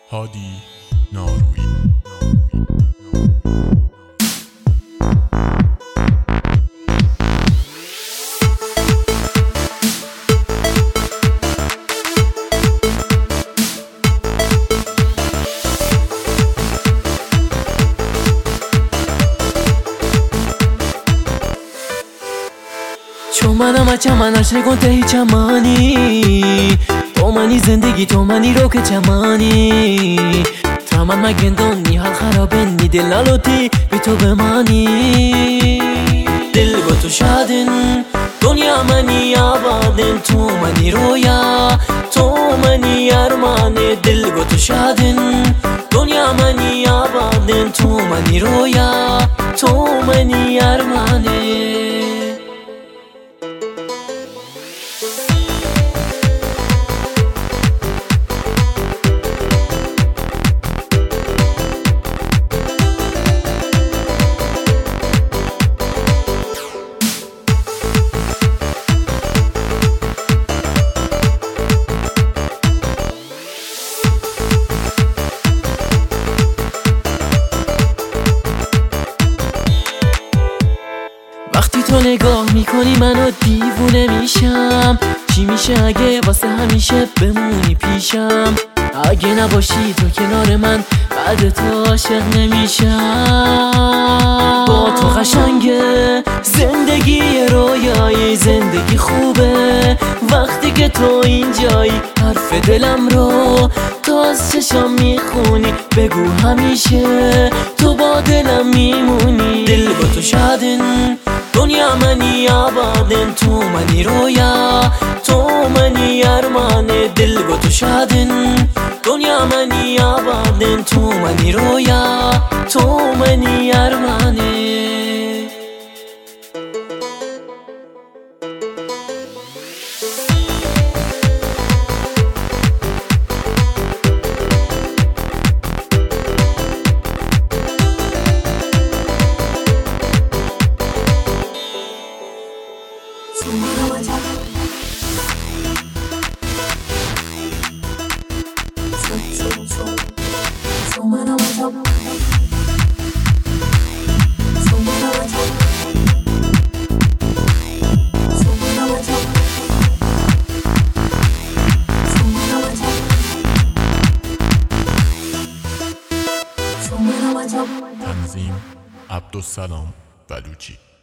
هادی نارویی. چون منم از چمن عشق گنته هیچ چمانی تو منی زندگی تو منی رو که چمانی تمام مگندانی حال خرابه نی دلالاتی بی تو بمانی دل با تو شادن دنیا منی آبادن تو منی رویا تو منی ارمانه دل با تو شادن دنیا منی آبادن تو منی رویا تو منی ارمانه وقتی تو نگاه میکنی منو دیوونه میشم چی میشه اگه واسه همیشه بمونی پیشم اگه نباشی تو کنار من بعد تو عاشق نمیشم با تو قشنگه زندگی رویایی زندگی خوبه وقتی که تو اینجایی حرف دلم رو تو از چشم میخونی بگو همیشه تو با دلم میمونی دل با تو شادن دنیا منی آبادن تو منی رویا تو منی ارمانه دل با تو شادن دنیا منی آبادن تو منی رویا تو منی ارمانه تنظیم عبدالسلام بلوچی.